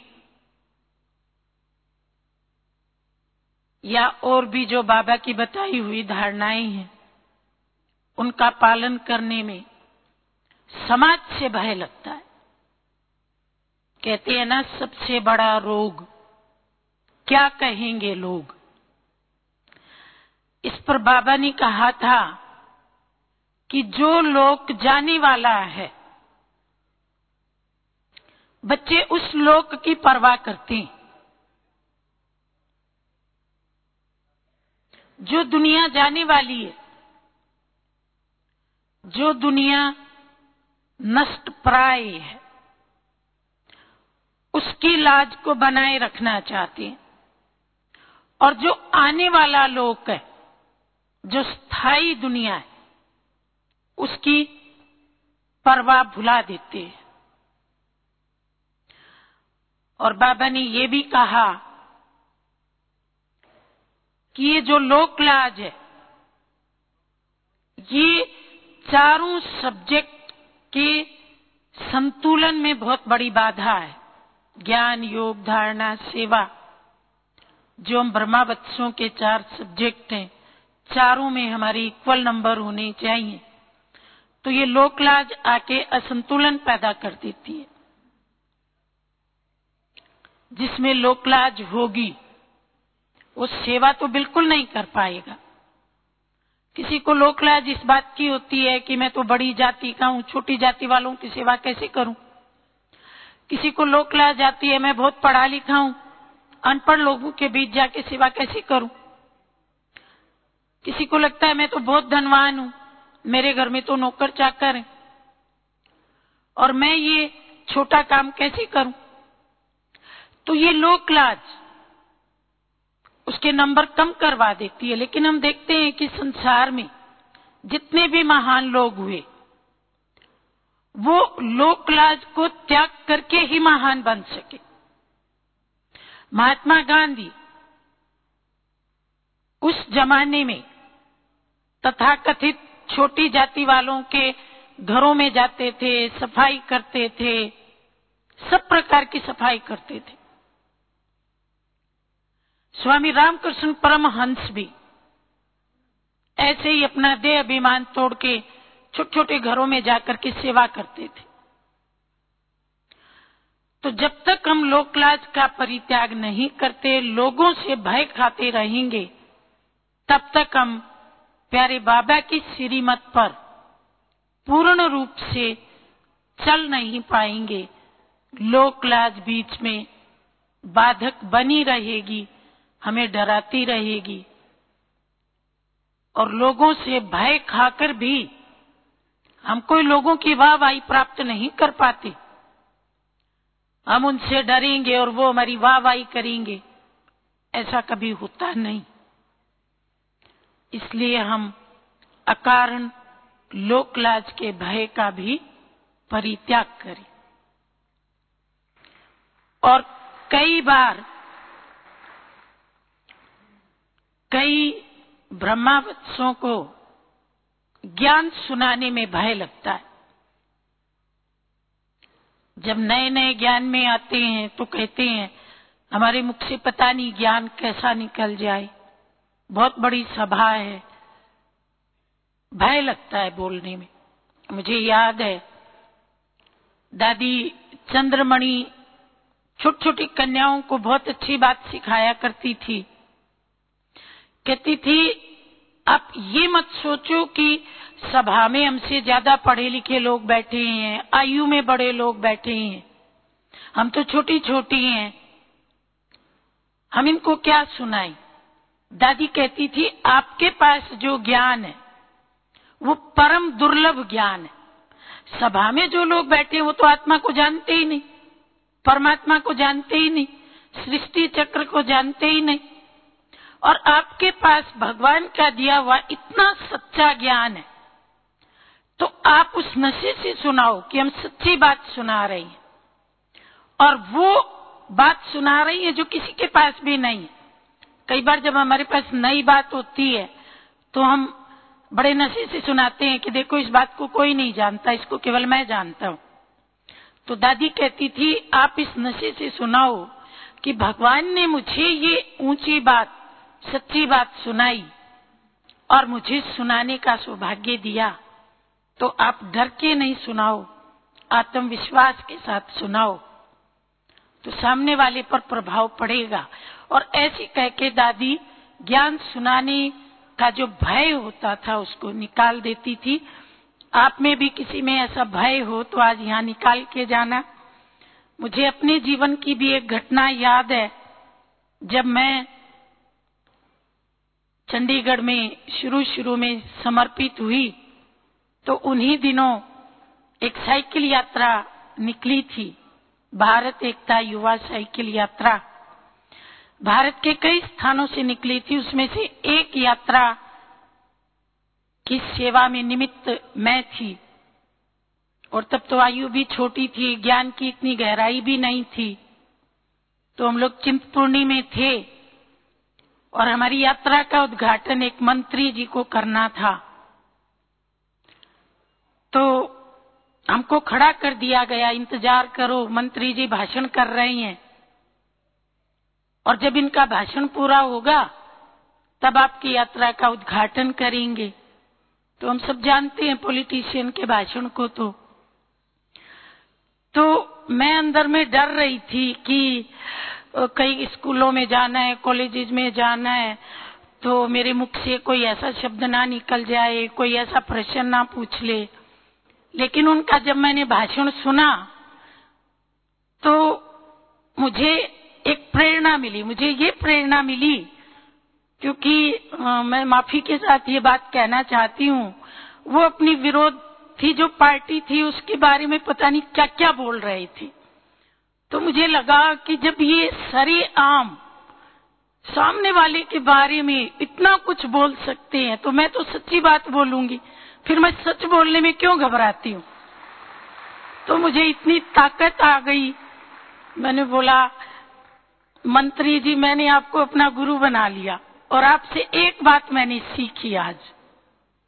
Speaker 2: या और भी जो बाबा की बताई हुई धारणाएं हैं उनका पालन करने में समाज से भय लगता है। कहते हैं ना, सबसे बड़ा रोग क्या कहेंगे लोग। इस पर बाबा ने कहा था कि जो लोक जाने वाला है, बच्चे उस लोक की परवाह करते हैं। जो दुनिया जाने वाली है, जो दुनिया नष्ट प्राय है, उसकी लाज को बनाए रखना चाहते हैं, और जो आने वाला लोक है, जो स्थायी दुनिया है, उसकी परवाह भुला देते हैं। और बाबा ने ये भी कहा कि ये जो लोकलाज है, ये चारों सब्जेक्ट के संतुलन में बहुत बड़ी बाधा है। ज्ञान, योग, धारणा, सेवा, जो हम ब्रह्मावत्सों के चार सब्जेक्ट हैं, चारों में हमारे इक्वल नंबर होने चाहिए। तो ये लोकलाज आके असंतुलन पैदा कर देती है। जिसमें लोकलाज होगी वो सेवा तो बिल्कुल नहीं कर पाएगा। किसी को लोकलाज इस बात की होती है कि मैं तो बड़ी जाति का हूं, छोटी जाति वालों की सेवा कैसे करूं। किसी को लोकलाज आती है, मैं बहुत पढ़ा लिखा हूं, अनपढ़ लोगों के बीच जाके सेवा कैसे करूं। किसी को लगता है मैं तो बहुत धनवान हूं, मेरे घर में तो नौकर चाकर हैं, और मैं ये छोटा काम कैसे करूं। तो ये लोकलाज उसके नंबर कम करवा देती है। लेकिन हम देखते हैं कि संसार में जितने भी महान लोग हुए, वो लोकलाज को त्याग करके ही महान बन सके। महात्मा गांधी उस जमाने में तथाकथित छोटी जाति वालों के घरों में जाते थे, सफाई करते थे, सब प्रकार की सफाई करते थे। स्वामी रामकृष्ण परमहंस भी ऐसे ही अपना देह अभिमान तोड़ के छोटे छोटे घरों में जाकर के सेवा करते थे। तो जब तक हम लोक लाज का परित्याग नहीं करते, लोगों से भय खाते रहेंगे, तब तक हम प्यारे बाबा की श्रीमत पर पूर्ण रूप से चल नहीं पाएंगे। लोक लाज बीच में बाधक बनी रहेगी, हमें डराती रहेगी, और लोगों से भय खाकर भी हम कोई लोगों की वाहवाही प्राप्त नहीं कर पाते। हम उनसे डरेंगे और वो हमारी वाहवाही करेंगे, ऐसा कभी होता नहीं। इसलिए हम अकारण लोक लाज के भय का भी परित्याग करें। और कई बार कई ब्रह्मावत्सों को ज्ञान सुनाने में भय लगता है। जब नए नए ज्ञान में आते हैं तो कहते हैं हमारे मुख से पता नहीं ज्ञान कैसा निकल जाए, बहुत बड़ी सभा है, भय लगता है बोलने में। मुझे याद है दादी चंद्रमणि छोटी छोटी कन्याओं को बहुत अच्छी बात सिखाया करती थी। कहती थी आप ये मत सोचो कि सभा में हमसे ज्यादा पढ़े लिखे लोग बैठे हैं, आयु में बड़े लोग बैठे हैं, हम तो छोटी छोटी हैं, हम इनको क्या सुनाएं। दादी कहती थी आपके पास जो ज्ञान है वो परम दुर्लभ ज्ञान है। सभा में जो लोग बैठे हैं वो तो आत्मा को जानते ही नहीं, परमात्मा को जानते ही नहीं, सृष्टि चक्र को जानते ही नहीं, और आपके पास भगवान का दिया हुआ इतना सच्चा ज्ञान है, तो आप उस नशे से सुनाओ कि हम सच्ची बात सुना रहे हैं, और वो बात सुना रही है जो किसी के पास भी नहीं है। कई बार जब हमारे पास नई बात होती है तो हम बड़े नशे से सुनाते हैं कि देखो इस बात को कोई नहीं जानता, इसको केवल मैं जानता हूं। तो दादी कहती थी आप इस नशे से सुनाओ कि भगवान ने मुझे ये ऊंची बात, सच्ची बात सुनाई और मुझे सुनाने का सौभाग्य दिया, तो आप डर के नहीं सुनाओ, आत्मविश्वास के साथ सुनाओ, तो सामने वाले पर प्रभाव पड़ेगा। और ऐसी कह के दादी ज्ञान सुनाने का जो भय होता था उसको निकाल देती थी। आप में भी किसी में ऐसा भय हो तो आज यहाँ निकाल के जाना। मुझे अपने जीवन की भी एक घटना याद है। जब मैं चंडीगढ़ में शुरू शुरू में समर्पित हुई तो उन्हीं दिनों एक साइकिल यात्रा निकली थी, भारत एकता युवा साइकिल यात्रा। भारत के कई स्थानों से निकली थी, उसमें से एक यात्रा की सेवा में निमित्त मैं थी। और तब तो आयु भी छोटी थी, ज्ञान की इतनी गहराई भी नहीं थी। तो हम लोग चिंतपूर्णी में थे और हमारी यात्रा का उद्घाटन एक मंत्री जी को करना था। तो हमको खड़ा कर दिया गया, इंतजार करो, मंत्री जी भाषण कर रहे हैं और जब इनका भाषण पूरा होगा तब आपकी यात्रा का उद्घाटन करेंगे। तो हम सब जानते हैं पॉलिटिशियन के भाषण को। तो तो मैं अंदर में डर रही थी कि कई स्कूलों में जाना है, कॉलेजेस में जाना है, तो मेरे मुख से कोई ऐसा शब्द ना निकल जाए, कोई ऐसा प्रश्न ना पूछ ले। लेकिन उनका जब मैंने भाषण सुना तो मुझे एक प्रेरणा मिली, मुझे ये प्रेरणा मिली क्योंकि आ, मैं माफी के साथ ये बात कहना चाहती हूँ, वो अपनी विरोधी जो पार्टी थी उसके बारे में पता नहीं क्या क्या बोल रहे थे। तो मुझे लगा कि जब ये सरेआम सामने वाले के बारे में इतना कुछ बोल सकते हैं तो मैं तो सच्ची बात बोलूंगी, फिर मैं सच बोलने में क्यों घबराती हूँ। तो मुझे इतनी ताकत आ गई, मैंने बोला मंत्री जी मैंने आपको अपना गुरु बना लिया और आपसे एक बात मैंने सीखी आज,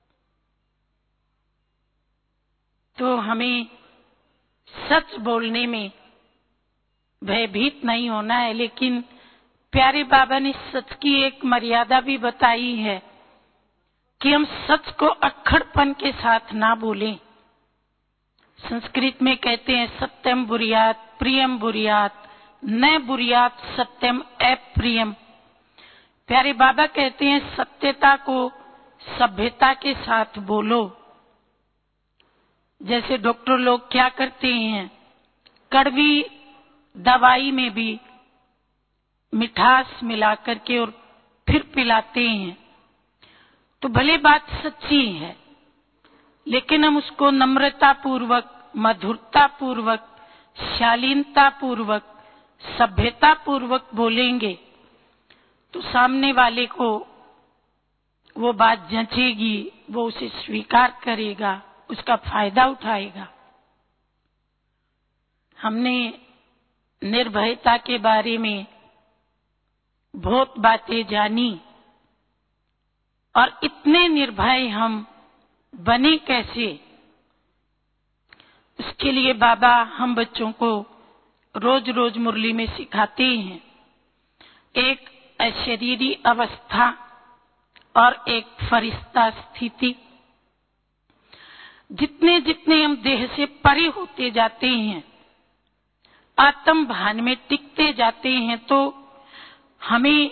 Speaker 2: तो हमें सच बोलने में भयभीत नहीं होना है। लेकिन प्यारे बाबा ने सच की एक मर्यादा भी बताई है कि हम सच को अक्खड़पन के साथ ना बोलें। संस्कृत में कहते हैं सत्यम बुरियात प्रियम बुरियात न बुरियात सत्यम अप्रियम। प्यारे बाबा कहते हैं सत्यता को सभ्यता के साथ बोलो। जैसे डॉक्टर लोग क्या करते हैं, कड़वी दवाई में भी मिठास मिला करके और फिर पिलाते हैं। तो भले बात सच्ची है, लेकिन हम उसको नम्रता पूर्वक, मधुरता पूर्वक, शालीनता पूर्वक, सभ्यता पूर्वक बोलेंगे तो सामने वाले को वो बात जंचेगी, वो उसे स्वीकार करेगा, उसका फायदा उठाएगा। हमने निर्भयता के बारे में बहुत बातें जानी, और इतने निर्भय हम बने कैसे, उसके लिए बाबा हम बच्चों को रोज रोज मुरली में सिखाते हैं। एक अशरीरी अवस्था और एक फरिश्ता स्थिति। जितने जितने हम देह से परे होते जाते हैं, आत्म भान में टिकते जाते हैं, तो हमें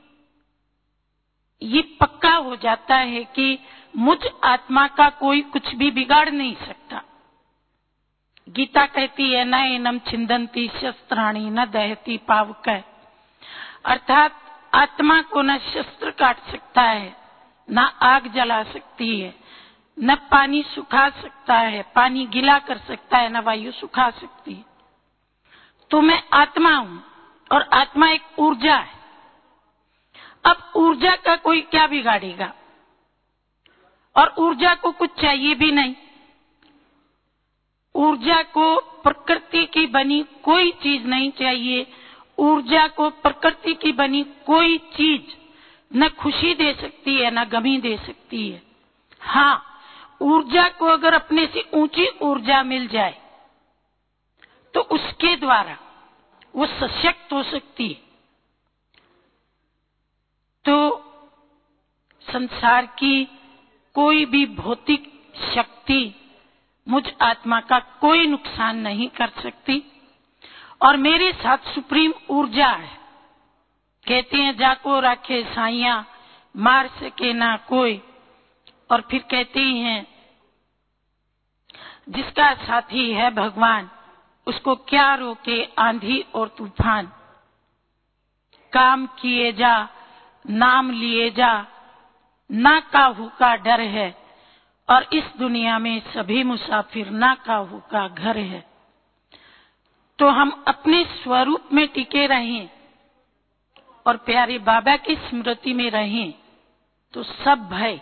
Speaker 2: ये पक्का हो जाता है कि मुझ आत्मा का कोई कुछ भी बिगाड़ नहीं सकता। गीता कहती है न एनम छिंदंती शस्त्राणी न दहती पावक, अर्थात आत्मा को न शस्त्र काट सकता है, न आग जला सकती है, न पानी सुखा सकता है, पानी गीला कर सकता है, न वायु सुखा सकती है। तो मैं आत्मा हूं, और आत्मा एक ऊर्जा है। अब ऊर्जा का कोई क्या बिगाड़ेगा, और ऊर्जा को कुछ चाहिए भी नहीं। ऊर्जा को प्रकृति की बनी कोई चीज नहीं चाहिए। ऊर्जा को प्रकृति की बनी कोई चीज न खुशी दे सकती है, न गमी दे सकती है। हाँ, ऊर्जा को अगर अपने से ऊंची ऊर्जा मिल जाए तो उसके द्वारा वो सशक्त हो सकती है। तो संसार की कोई भी भौतिक शक्ति मुझ आत्मा का कोई नुकसान नहीं कर सकती, और मेरे साथ सुप्रीम ऊर्जा है। कहते हैं जाको राखे साइया मार सके ना कोई, और फिर कहते हैं जिसका साथी है भगवान उसको क्या रोके आंधी और तूफान। काम किए जा नाम लिए जा, ना काहू का डर है, और इस दुनिया में सभी मुसाफिर ना काहू का घर है। तो हम अपने स्वरूप में टिके रहें और प्यारे बाबा की स्मृति में रहें तो सब भय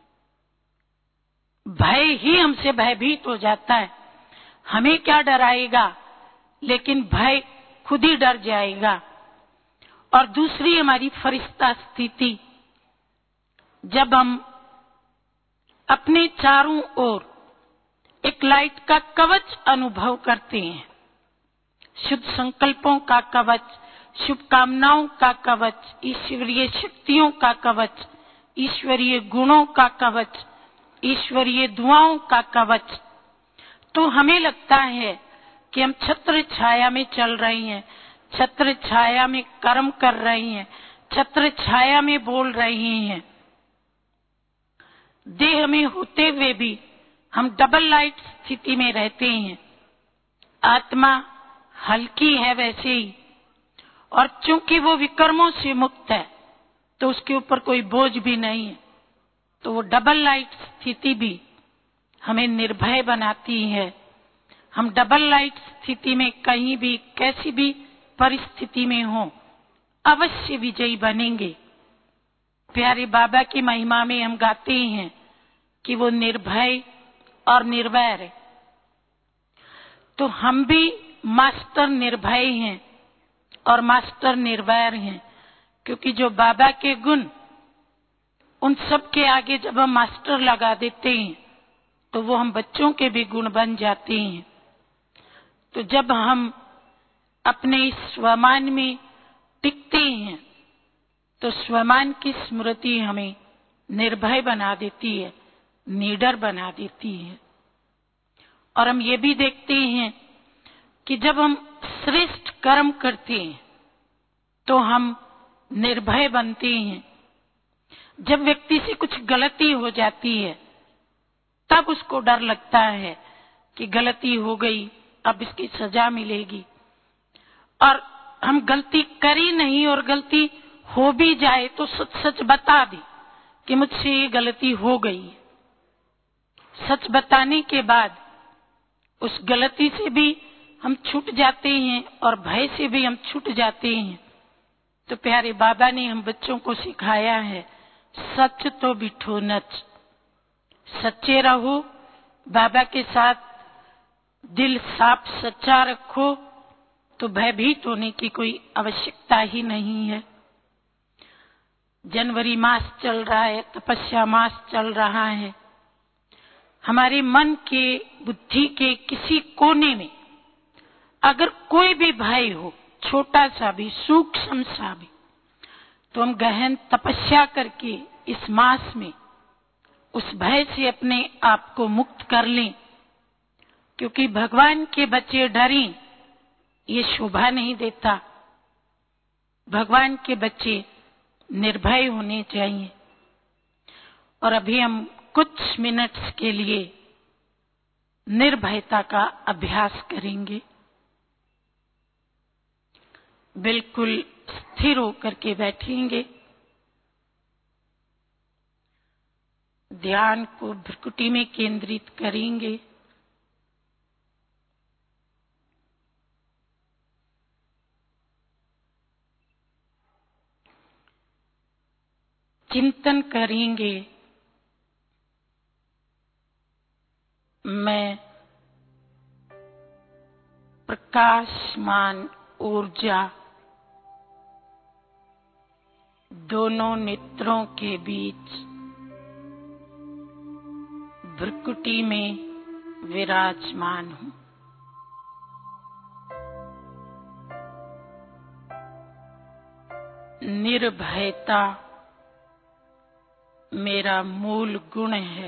Speaker 2: भय ही हमसे भयभीत हो जाता है। हमें क्या डराएगा, लेकिन भय खुद ही डर जाएगा। और दूसरी हमारी फरिश्ता स्थिति, जब हम अपने चारों ओर एक लाइट का कवच अनुभव करते हैं, शुद्ध संकल्पों का कवच, शुभकामनाओं का कवच, ईश्वरीय शक्तियों का कवच, ईश्वरीय गुणों का कवच, ईश्वरीय दुआओं का कवच, तो हमें लगता है कि हम छत्र छाया में चल रहे हैं, छत्र छाया में कर्म कर रहे हैं, छत्र छाया में बोल रहे हैं। देह में होते हुए भी हम डबल लाइट स्थिति में रहते हैं। आत्मा हल्की है वैसे ही, और चूंकि वो विकर्मों से मुक्त है तो उसके ऊपर कोई बोझ भी नहीं है। तो वो डबल लाइट स्थिति भी हमें निर्भय बनाती है। हम डबल लाइट स्थिति में कहीं भी कैसी भी परिस्थिति में हो अवश्य विजयी बनेंगे। प्यारे बाबा की महिमा में हम गाते हैं कि वो निर्भय और निर्वैर है। तो हम भी मास्टर निर्भय हैं और मास्टर निर्वैर हैं, क्योंकि जो बाबा के गुण, उन सब के आगे जब हम मास्टर लगा देते हैं तो वो हम बच्चों के भी गुण बन जाते हैं। तो जब हम अपने इस स्वमान में टिकते हैं तो स्वमान की स्मृति हमें निर्भय बना देती है, निडर बना देती है। और हम ये भी देखते हैं कि जब हम श्रेष्ठ कर्म करते हैं तो हम निर्भय बनते हैं। जब व्यक्ति से कुछ गलती हो जाती है तब उसको डर लगता है कि गलती हो गई, अब इसकी सजा मिलेगी। और हम गलती करी नहीं और गलती हो भी जाए तो सच सच बता दे कि मुझसे ये गलती हो गई। सच बताने के बाद उस गलती से भी हम छूट जाते हैं और भय से भी हम छूट जाते हैं। तो प्यारे बाबा ने हम बच्चों को सिखाया है, सच तो बिठो नच, सच्चे रहो, बाबा के साथ दिल साफ सच्चा रखो, तो भयभीत होने की कोई आवश्यकता ही नहीं है। जनवरी मास चल रहा है, तपस्या मास चल रहा है। हमारे मन के, बुद्धि के किसी कोने में अगर कोई भी भय हो, छोटा सा भी, सूक्ष्म सा भी, तो हम गहन तपस्या करके इस मास में उस भय से अपने आप को मुक्त कर लें। क्योंकि भगवान के बच्चे डरें ये शोभा नहीं देता। भगवान के बच्चे निर्भय होने चाहिए। और अभी हम कुछ मिनट्स के लिए निर्भयता का अभ्यास करेंगे। बिल्कुल स्थिर होकर के बैठेंगे। ध्यान को भ्रुकुटी में केंद्रित करेंगे। चिंतन करेंगे, मैं प्रकाशमान ऊर्जा दोनों नेत्रों के बीच भ्रुकुटी में विराजमान हूं। निर्भयता मेरा मूल गुण है।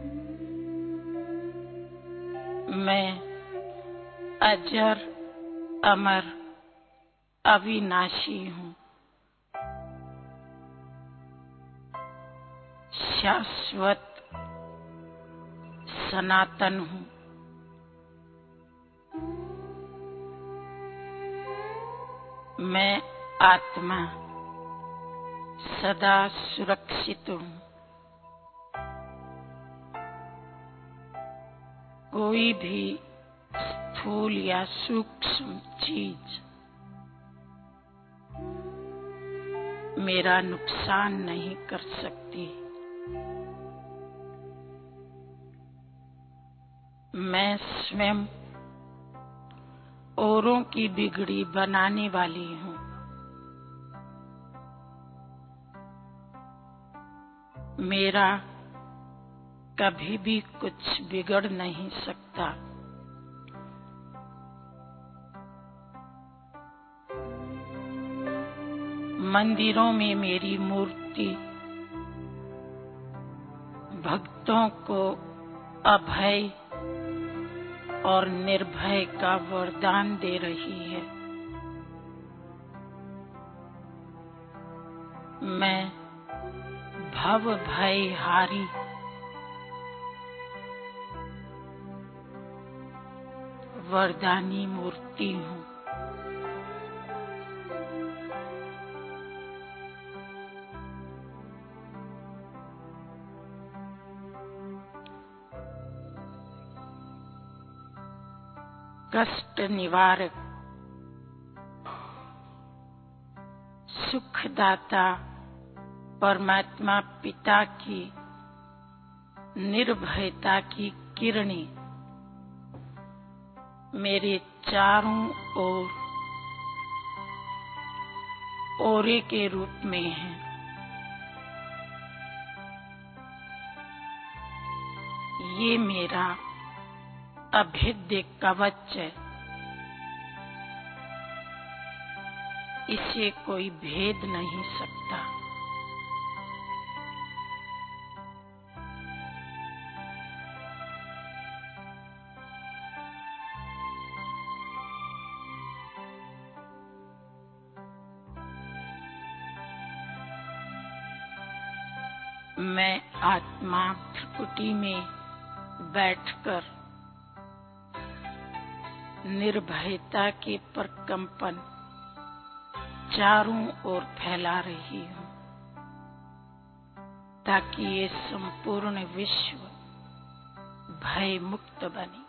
Speaker 2: मैं अजर, अमर, अविनाशी हूं। शाश्वत, सनातन हूं। मैं आत्मा सदा सुरक्षित हूं। कोई भी स्थूल या सूक्ष्म चीज मेरा नुकसान नहीं कर सकती। मैं स्वयं औरों की बिगड़ी बनाने वाली हूं। मेरा कभी भी कुछ बिगड़ नहीं सकता। मंदिरों में मेरी मूर्ति भक्तों को अभय और निर्भय का वरदान दे रही है। मैं भव भय हारी वरदानी मूर्ति हूं। कष्ट निवारक, सुखदाता परमात्मा पिता की निर्भयता की किरणें मेरे चारों ओर ओरे के रूप में है। ये मेरा अभेद्य कवच है, इसे कोई भेद नहीं सकता। मैं आत्मा भ्रुकुटी में बैठकर निर्भयता के प्रकंपन चारों ओर फैला रही हूँ, ताकि ये संपूर्ण विश्व भय मुक्त बने।